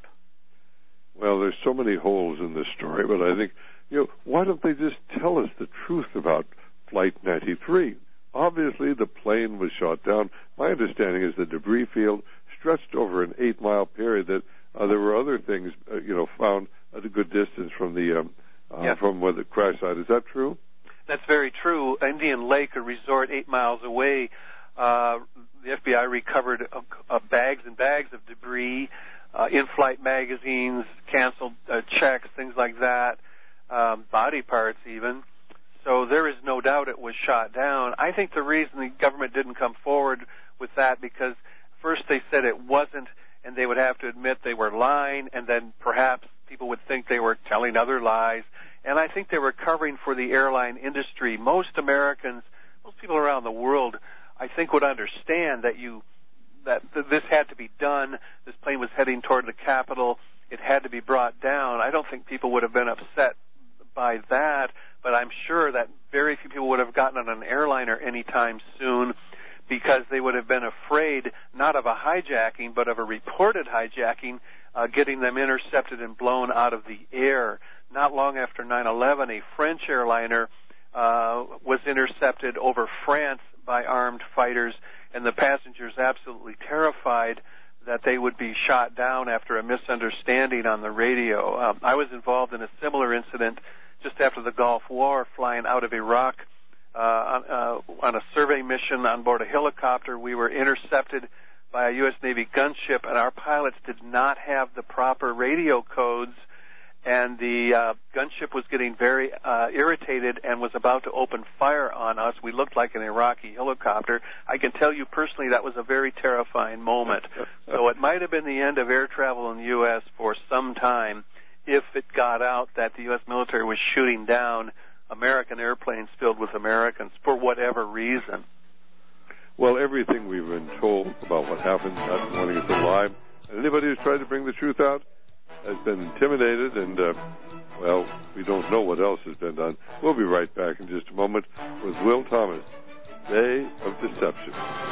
Well, there's so many holes in this story, but I think, you know, why don't they just tell us the truth about Flight ninety-three? Obviously, the plane was shot down. My understanding is the debris field stretched over an eight-mile period, that uh, there were other things, uh, you know, found at a good distance from the um, uh, yeah. from where the crash site. Is that true? That's very true. Indian Lake, a resort eight miles away, uh, the F B I recovered uh, uh, bags and bags of debris, uh, in-flight magazines, canceled uh, checks, things like that, um, body parts even. So there is no doubt it was shot down. I think the reason the government didn't come forward with that, because first they said it wasn't, and they would have to admit they were lying, and then perhaps people would think they were telling other lies. And I think they were covering for the airline industry. Most Americans, most people around the world, I think would understand that you that th- this had to be done. This plane was heading toward the Capitol. It had to be brought down. I don't think people would have been upset by that, but I'm sure that very few people would have gotten on an airliner anytime soon, because they would have been afraid not of a hijacking, but of a reported hijacking, uh, getting them intercepted and blown out of the air. Not long after nine eleven, a French airliner uh, was intercepted over France by armed fighters, and the passengers absolutely terrified that they would be shot down after a misunderstanding on the radio. Um, I was involved in a similar incident just after the Gulf War, flying out of Iraq uh, on, uh, on a survey mission on board a helicopter. We were intercepted by a U S Navy gunship, and our pilots did not have the proper radio codes, and the uh, gunship was getting very uh, irritated and was about to open fire on us. We looked like an Iraqi helicopter. I can tell you personally that was a very terrifying moment. So it might have been the end of air travel in the U S for some time if it got out that the U S military was shooting down American airplanes filled with Americans for whatever reason. Well, everything we've been told about what happened that morning is a lie. And anybody who's tried to bring the truth out has been intimidated, and, uh, well, we don't know what else has been done. We'll be right back in just a moment with Will Thomas, Day of Deception.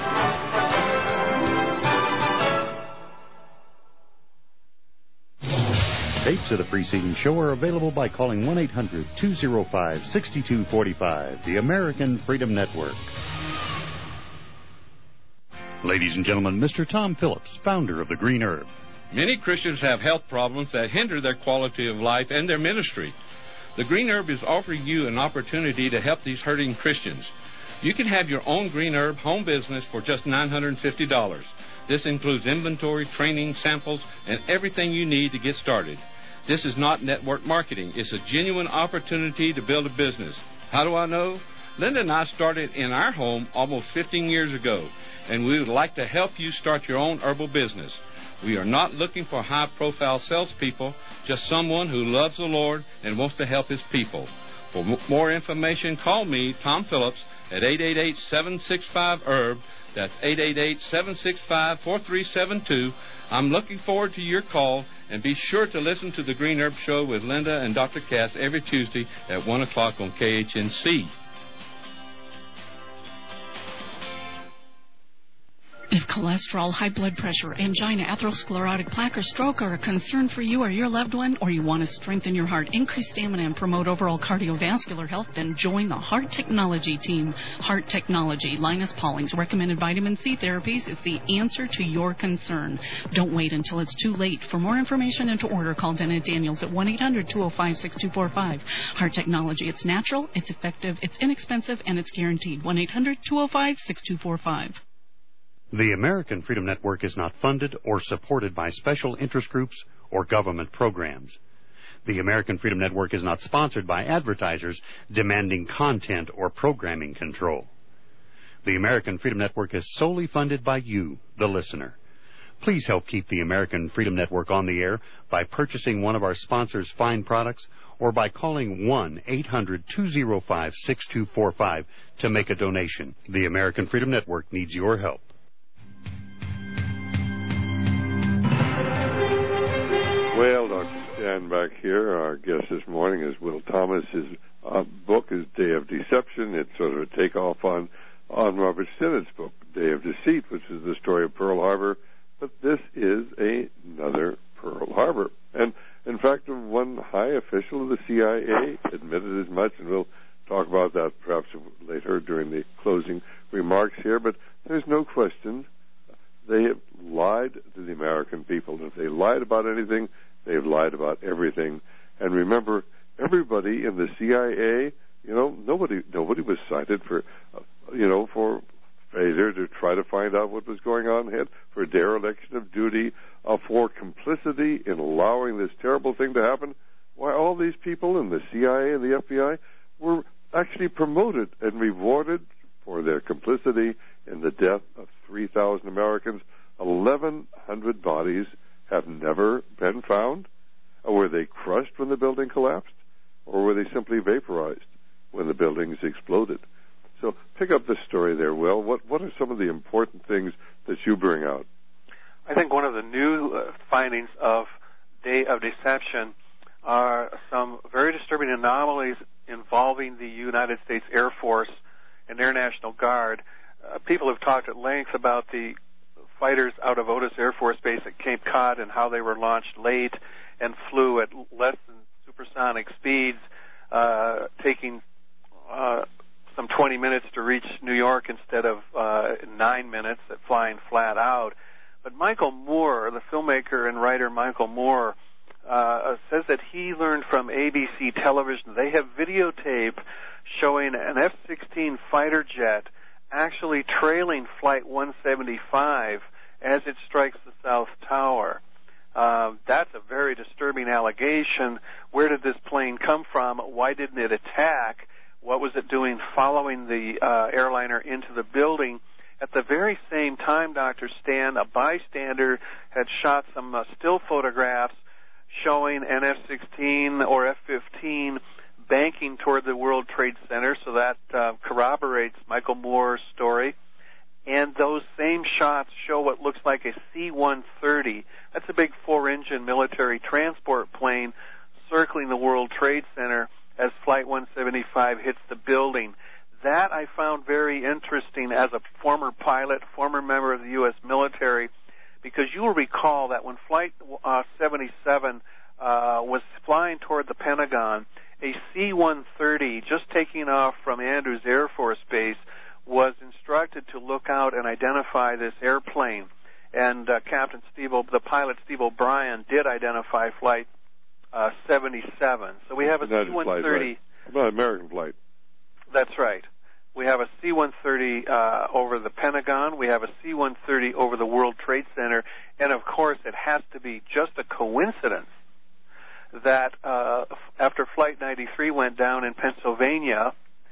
Tapes of the preceding show are available by calling one eight hundred two oh five six two four five, the American Freedom Network. Ladies and gentlemen, Mister Tom Phillips, founder of the Green Herb. Many Christians have health problems that hinder their quality of life and their ministry. The Green Herb is offering you an opportunity to help these hurting Christians. You can have your own Green Herb home business for just nine hundred fifty dollars. This includes inventory, training, samples, and everything you need to get started. This is not network marketing. It's a genuine opportunity to build a business. How do I know? Linda and I started in our home almost fifteen years ago, and we would like to help you start your own herbal business. We are not looking for high-profile salespeople, just someone who loves the Lord and wants to help His people. For m- more information, call me, Tom Phillips, at eight eight eight, seven six five, herb. That's eight eight eight, seven six five, four three seven two. I'm looking forward to your call, and be sure to listen to the Green Herb Show with Linda and Doctor Cass every Tuesday at one o'clock on K H N C. If cholesterol, high blood pressure, angina, atherosclerotic plaque, or stroke are a concern for you or your loved one, or you want to strengthen your heart, increase stamina, and promote overall cardiovascular health, then join the Heart Technology team. Heart Technology, Linus Pauling's recommended vitamin C therapies, is the answer to your concern. Don't wait until it's too late. For more information and to order, call Dana Daniels at one eight hundred two oh five six two four five. Heart Technology, it's natural, it's effective, it's inexpensive, and it's guaranteed. one eight hundred two oh five six two four five. The American Freedom Network is not funded or supported by special interest groups or government programs. The American Freedom Network is not sponsored by advertisers demanding content or programming control. The American Freedom Network is solely funded by you, the listener. Please help keep the American Freedom Network on the air by purchasing one of our sponsors' fine products or by calling one eight hundred two oh five six two four five to make a donation. The American Freedom Network needs your help. Well, Doctor Stan back here. Our guest this morning is Will Thomas. His uh, book is Day of Deception. It's sort of a takeoff on, on Robert Sinnott's book, Day of Deceit, which is the story of Pearl Harbor. But this is a, another Pearl Harbor. And, in fact, one high official of the C I A admitted as much, and we'll talk about that perhaps later during the closing remarks here. But there's no question they have lied to the American people. If they lied about anything, they've lied about everything. And remember, everybody in the C I A, you know, nobody nobody was cited for, uh, you know, for failure to try to find out what was going on ahead, for dereliction of duty, uh, for complicity in allowing this terrible thing to happen. Why, all these people in the C I A and the F B I were actually promoted and rewarded for their complicity in the death of three thousand Americans. eleven hundred bodies have never been found. Or were they crushed when the building collapsed? Or were they simply vaporized when the buildings exploded? So pick up this story there, Will. What, what are some of the important things that you bring out? I think one of the new uh, findings of Day of Deception are some very disturbing anomalies involving the United States Air Force and Air National Guard. Uh, people have talked at length about the fighters out of Otis Air Force Base at Cape Cod and how they were launched late and flew at less than supersonic speeds, uh, taking uh, some twenty minutes to reach New York instead of uh, nine minutes at flying flat out. But Michael Moore, the filmmaker and writer Michael Moore, uh, says that he learned from A B C television. They have videotape showing an F sixteen fighter jet actually trailing Flight one seventy-five as it strikes the South Tower. Uh, that's a very disturbing allegation. Where did this plane come from? Why didn't it attack? What was it doing following the uh, airliner into the building? At the very same time, Doctor Stan, a bystander had shot some uh, still photographs showing an F sixteen or F fifteen banking toward the World Trade Center, so that uh, corroborates Michael Moore's story. And those same shots show what looks like a C one thirty. That's a big four-engine military transport plane circling the World Trade Center as Flight one seventy-five hits the building. That I found very interesting as a former pilot, former member of the U S military, because you will recall that when Flight uh, seventy-seven uh, was flying toward the Pentagon, a C one thirty, just taking off from Andrews Air Force Base, was instructed to look out and identify this airplane. And uh, Captain Steve, o- the pilot Steve O'Brien, did identify Flight uh, seventy-seven. So we have a C one thirty. Flight, right? Well, American flight. That's right. We have a C one thirty uh, over the Pentagon. We have a C one thirty over the World Trade Center. And, of course, it has to be just a coincidence that uh, after Flight ninety-three went down in Pennsylvania,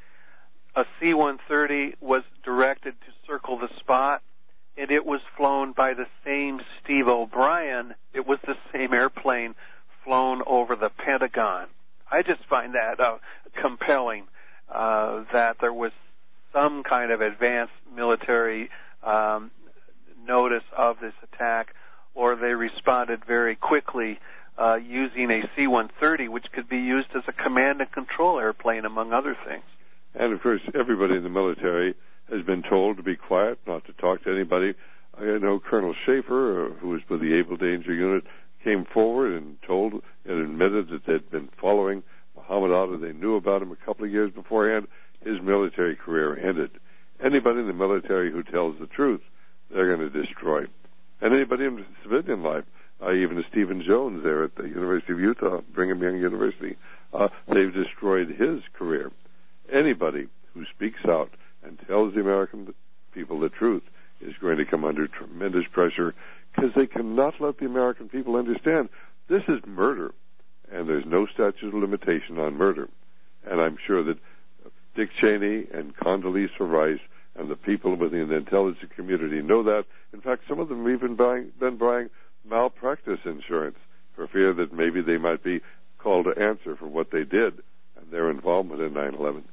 a C one thirty was directed to circle the spot, and it was flown by the same Steve O'Brien. It was the same airplane flown over the Pentagon. I just find that uh, compelling, uh, that there was some kind of advanced military um, notice of this attack, or they responded very quickly uh, using a C one thirty, which could be used as a command and control airplane, among other things. And, of course, everybody in the military has been told to be quiet, not to talk to anybody. I know Colonel Schaefer, uh, who was with the Able Danger Unit, came forward and told and admitted that they'd been following Muhammad Atta. They knew about him a couple of years beforehand. His military career ended. Anybody in the military who tells the truth, they're going to destroy. And anybody in civilian life, uh, even Stephen Jones there at the University of Utah, Brigham Young University, uh, they've destroyed his career. Anybody who speaks out and tells the American people the truth is going to come under tremendous pressure, because they cannot let the American people understand this is murder, and there's no statute of limitation on murder. And I'm sure that Dick Cheney and Condoleezza Rice and the people within the intelligence community know that. In fact, some of them have even buying, been buying malpractice insurance for fear that maybe they might be called to answer for what they did and their involvement in nine eleven.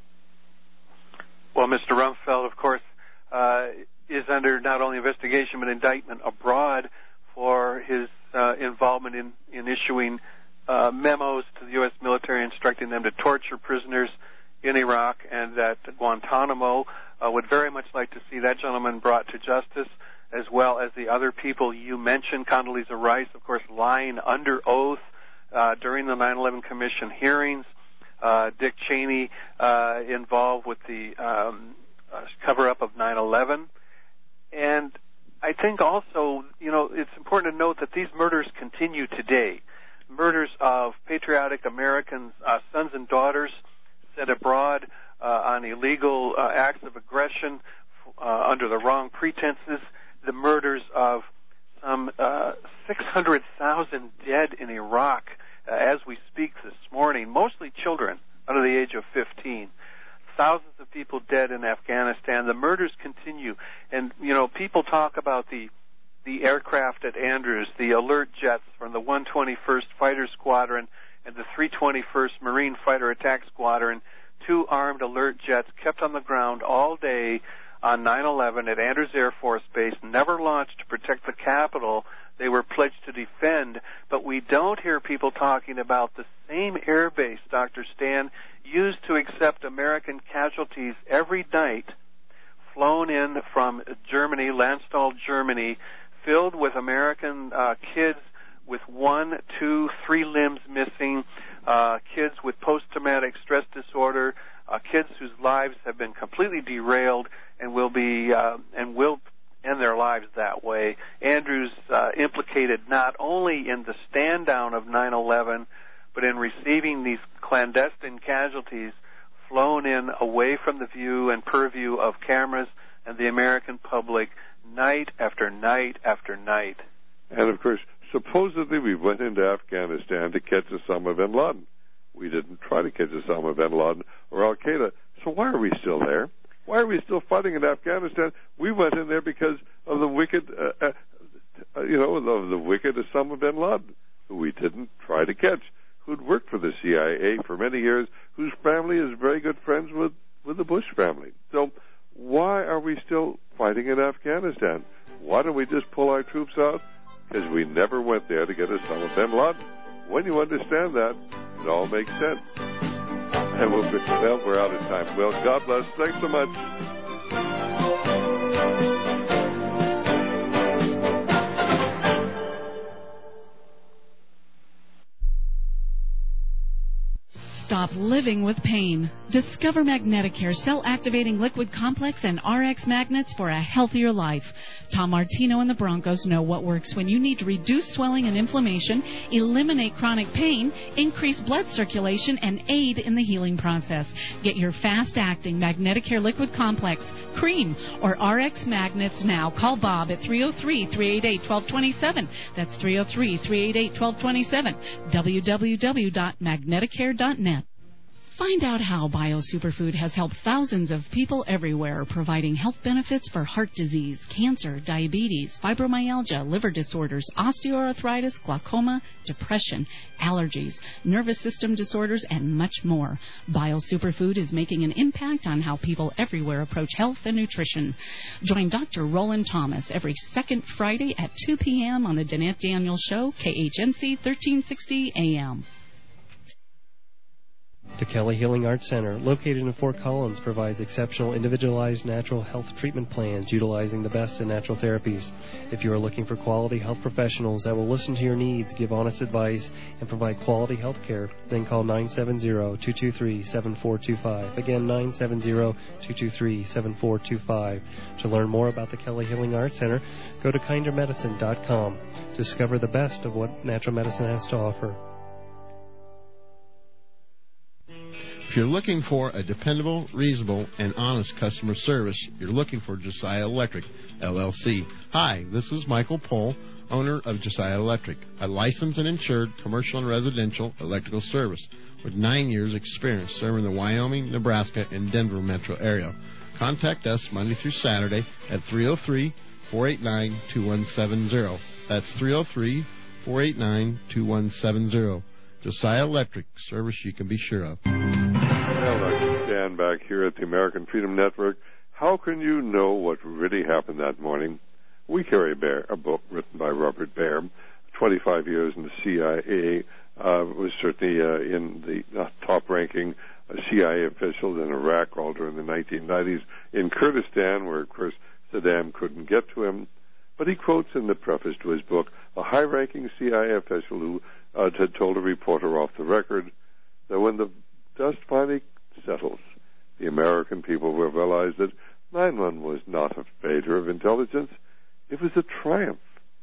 Well, Mister Rumsfeld, of course, uh, is under not only investigation but indictment abroad for his uh, involvement in, in issuing uh, memos to the U S military instructing them to torture prisoners in Iraq and at Guantanamo. Uh, would very much like to see that gentleman brought to justice, as well as the other people you mentioned. Condoleezza Rice, of course, lying under oath uh, during the nine eleven Commission hearings. Uh, Dick Cheney uh, involved with the um, uh, cover-up of nine eleven. And I think also, you know, it's important to note that these murders continue today. Murders of patriotic Americans, uh, sons and daughters sent abroad uh, on illegal uh, acts of aggression uh, under the wrong pretenses. The murders of some uh, six hundred thousand dead in Iraq uh, as we speak this morning, mostly children under the age of fifteen. Thousands of people dead in Afghanistan. The murders continue. And, you know, people talk about the the aircraft at Andrews, the alert jets from the one twenty-first Fighter Squadron and the three twenty-first Marine Fighter Attack Squadron, two armed alert jets kept on the ground all day on nine eleven at Andrews Air Force Base, never launched to protect the Capitol. They were pledged to defend, but we don't hear people talking about the same air base, Doctor Stan, used to accept American casualties every night, flown in from Germany, Landstuhl, Germany, filled with American uh, kids with one, two, three limbs missing, uh, kids with post-traumatic stress disorder, uh, kids whose lives have been completely derailed and will be uh, and will end their lives that way. Andrews uh, implicated not only in the stand down of nine eleven, but in receiving these clandestine casualties flown in away from the view and purview of cameras and the American public night after night after night. And of course, supposedly we went into Afghanistan to catch Osama bin Laden. We didn't try to catch Osama bin Laden or Al-Qaeda. So why are we still there? Why are we still fighting in Afghanistan? We went in there because of the wicked, uh, uh, you know, of the wicked Osama bin Laden, who we didn't try to catch, who'd worked for the C I A for many years, whose family is very good friends with, with the Bush family. So why are we still fighting in Afghanistan? Why don't we just pull our troops out? Because we never went there to get Osama bin Laden. When you understand that, it all makes sense. And we'll be, well, we're out of time. Well, God bless. Thanks so much. Stop living with pain. Discover Magneticare cell-activating liquid complex and R X magnets for a healthier life. Tom Martino and the Broncos know what works when you need to reduce swelling and inflammation, eliminate chronic pain, increase blood circulation, and aid in the healing process. Get your fast-acting Magneticare liquid complex, cream, or R X magnets now. Call Bob at three oh three, three eight eight, one two two seven. That's three oh three, three eight eight, one two two seven. w w w dot magneticare dot net. Find out how BioSuperfood has helped thousands of people everywhere, providing health benefits for heart disease, cancer, diabetes, fibromyalgia, liver disorders, osteoarthritis, glaucoma, depression, allergies, nervous system disorders, and much more. BioSuperfood is making an impact on how people everywhere approach health and nutrition. Join Doctor Roland Thomas every second Friday at two p.m. on the Danette Daniels Show, K H N C thirteen sixty A M. The Kelly Healing Arts Center, located in Fort Collins, provides exceptional individualized natural health treatment plans utilizing the best in natural therapies. If you are looking for quality health professionals that will listen to your needs, give honest advice, and provide quality health care, then call nine seven zero, two two three, seven four two five. Again, nine seven zero, two two three, seven four two five. To learn more about the Kelly Healing Arts Center, go to kinder medicine dot com. Discover the best of what natural medicine has to offer. If you're looking for a dependable, reasonable, and honest customer service, you're looking for Josiah Electric, L L C. Hi, this is Michael Pohl, owner of Josiah Electric, a licensed and insured commercial and residential electrical service with nine years experience serving the Wyoming, Nebraska, and Denver metro area. Contact us Monday through Saturday at three oh three, four eight nine, two one seven zero. That's three oh three, four eight nine, two one seven zero. Josiah Electric, service you can be sure of. Well, Doctor Stan back here at the American Freedom Network. How can you know what really happened that morning? We carry a, Bear, a book written by Robert Baer, twenty-five years in the C I A, uh, was certainly uh, in the uh, top-ranking uh, C I A official in Iraq all during the nineteen nineties, in Kurdistan, where, of course, Saddam couldn't get to him. But he quotes in the preface to his book a high-ranking C I A official who uh, had told a reporter off the record that when the dust finally settles, the American people will realize that nine one one was not a failure of intelligence, it was a triumph.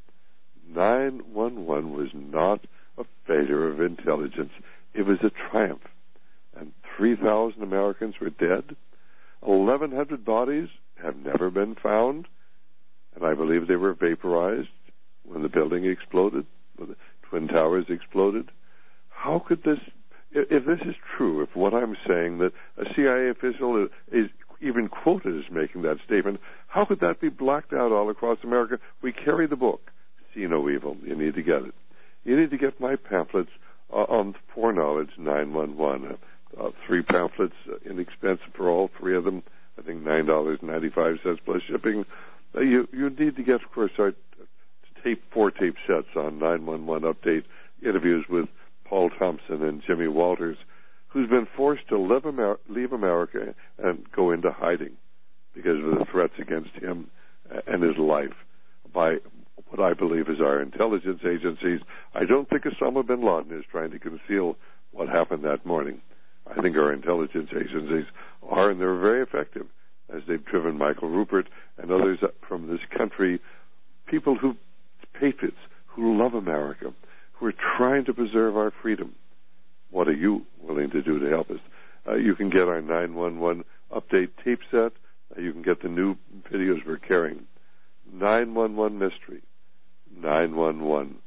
nine one one was not a failure of intelligence, it was a triumph. And three thousand Americans were dead, eleven hundred bodies have never been found, and I believe they were vaporized when the building exploded, when the Twin Towers exploded. How could this, if this is true, if what I'm saying, that a C I A official is, is even quoted as making that statement, how could that be blacked out all across America? We carry the book, See No Evil. You need to get it. You need to get my pamphlets uh, on foreknowledge nine one one. Uh, uh, three pamphlets, uh, inexpensive for all three of them. I think nine dollars and ninety-five cents plus shipping. Uh, you you need to get, of course, our tape, four tape sets on nine one one update interviews with Paul Thompson and Jimmy Walters, who's been forced to live Amer- leave America and go into hiding because of the threats against him and his life by what I believe is our intelligence agencies. I don't think Osama bin Laden is trying to conceal what happened that morning. I think our intelligence agencies are, and they're very effective, as they've driven Michael Rupert and others from this country, people who, patriots, who love America, who are trying to preserve our freedom. What are you willing to do to help us? Uh, you can get our nine one one update tape set. Uh, you can get the new videos we're carrying. nine one one Mystery. nine one one.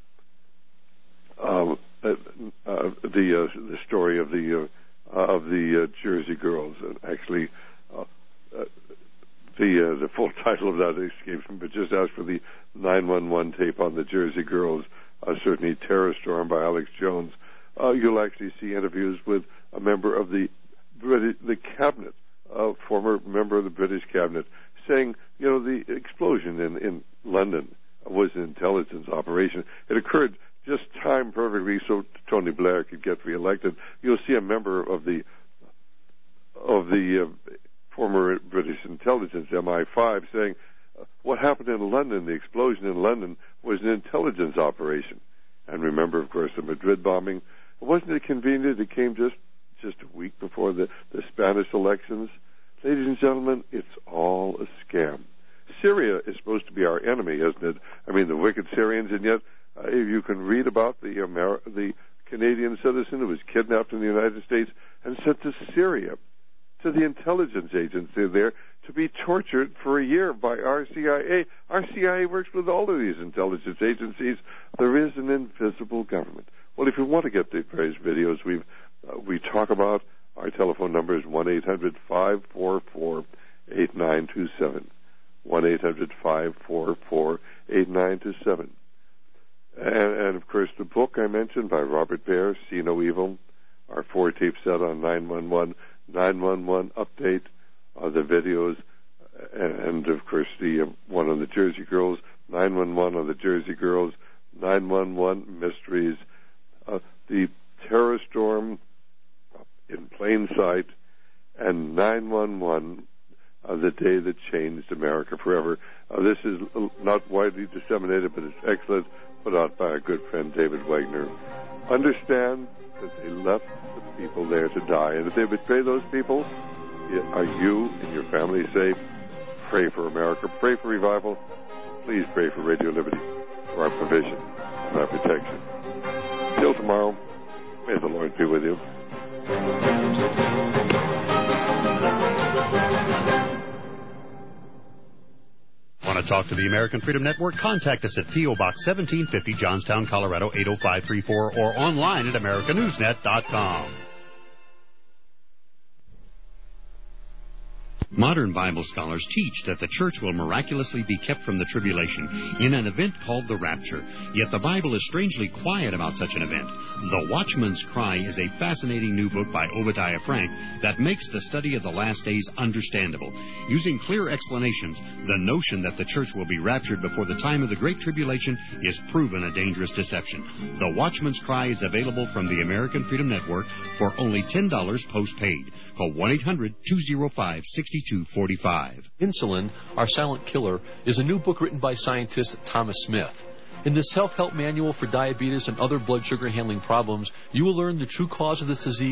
Um, uh, uh, the uh, the story of the uh, uh, of the uh, Jersey Girls. And actually, uh, uh, the uh, the full title of that escapes me, but just ask for the nine one one tape on the Jersey Girls. Uh, certainly, Terror Storm by Alex Jones. Uh, you'll actually see interviews with a member of the British, the cabinet, a former member of the British cabinet, saying, you know, the explosion in, in London was an intelligence operation. It occurred just timed perfectly so Tony Blair could get reelected. You'll see a member of the of the uh, former British intelligence, M I five, saying uh, what happened in London, the explosion in London, was an intelligence operation. And remember, of course, the Madrid bombing. Wasn't it convenient? It came just just a week before the, the Spanish elections. Ladies and gentlemen, it's all a scam. Syria is supposed to be our enemy, isn't it? I mean, the wicked Syrians, and yet uh, you can read about the Amer- the Canadian citizen who was kidnapped in the United States and sent to Syria, to the intelligence agency there, to be tortured for a year by our C I A. Our C I A works with all of these intelligence agencies. There is an invisible government. Well, if you want to get the various videos we've uh, we talk about, our telephone number is one eight hundred five four four eight nine two seven. one eight hundred five four four eight nine two seven. And, and, of course, the book I mentioned by Robert Baer, See No Evil, our four-tape set on nine one one, nine one one update, uh, the videos, and, and, of course, the uh, one on the Jersey Girls, nine one one on the Jersey Girls, nine one one Mysteries, uh, the Terror Storm in Plain Sight, and nine one one, uh, the day that changed America forever. Uh, this is not widely disseminated, but it's excellent, put out by our good friend David Wagner. Understand that they left the people there to die, and if they betray those people, are you and your family safe? Pray for America, pray for revival. Please pray for Radio Liberty, for our provision and our protection. Till tomorrow, may the Lord be with you. Want to talk to the American Freedom Network? Contact us at P O Box seventeen fifty, Johnstown, Colorado eight oh five three four, or online at America News Net dot com. Modern Bible scholars teach that the church will miraculously be kept from the tribulation in an event called the rapture. Yet the Bible is strangely quiet about such an event. The Watchman's Cry is a fascinating new book by Obadiah Frank that makes the study of the last days understandable. Using clear explanations, the notion that the church will be raptured before the time of the Great Tribulation is proven a dangerous deception. The Watchman's Cry is available from the American Freedom Network for only ten dollars postpaid. Call one eight hundred two oh five six two four five. Insulin, Our Silent Killer, is a new book written by scientist Thomas Smith. In this self-help manual for diabetes and other blood sugar handling problems, you will learn the true cause of this disease